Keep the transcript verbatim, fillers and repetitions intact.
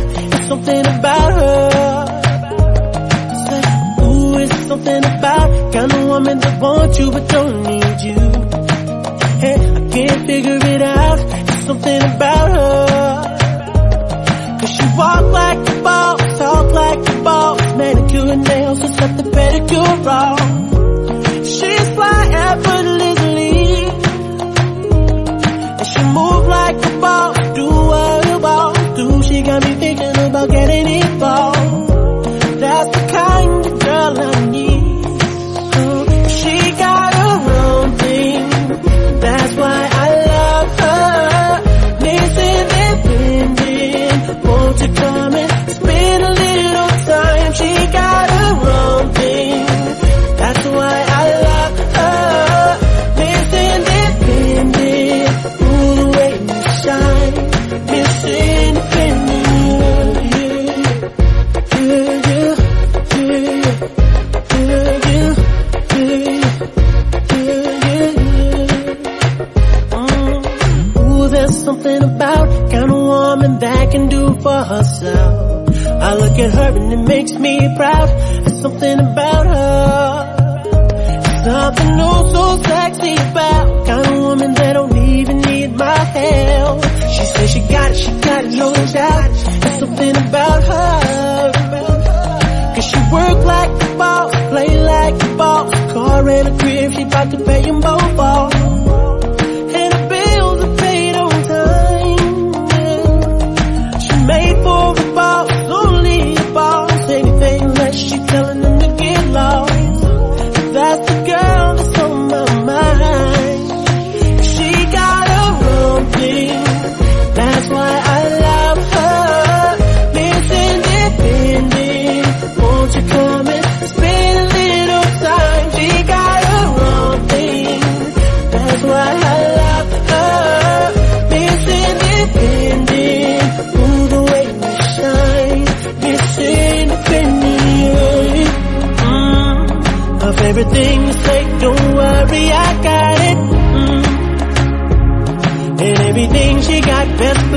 it's something about her. Say, ooh, it's something about kind of woman that wants you but don't need you. Hey, I can't figure it out, it's something about her. Cause she walk like a boss, talk like a boss, manicure and nails, just let the pedicure wrong. She's fly effortlessly, and she move like a boss, do what a boss do. She got me thinking about getting involved. That's the kind of girl I need. Oh, she got her own thing, that's why I love her. Miss Independent, won't you come and spend a little time? She got her own thing, that's why I love her. Miss Independent, ooh, the way you shine. Miss Independent, yeah, yeah, yeah, yeah, yeah, yeah. Ooh, there's something about kind of woman that can do for herself. I look at her and it makes me proud. There's something about her, something oh so sexy about kind of woman that don't even need my help. She says she got it, she got it, no doubt. There's something about her, cause she work like a boss, play like a boss. Car and a crib, she about to pay them both off. And the bills are paid on time, yeah. She made for a boss, only a boss. Anything less, she telling them to get lost. That's the girl that's on my mind. She got her own thing, that's why I love her. Miss Independent, won't you come and spend a little time? She got her own thing, that's why I love her. Miss Independent, ooh, the way you shine. Miss Independent, mm. Of everything you say, don't worry, I got it. Mm. And everything she got, best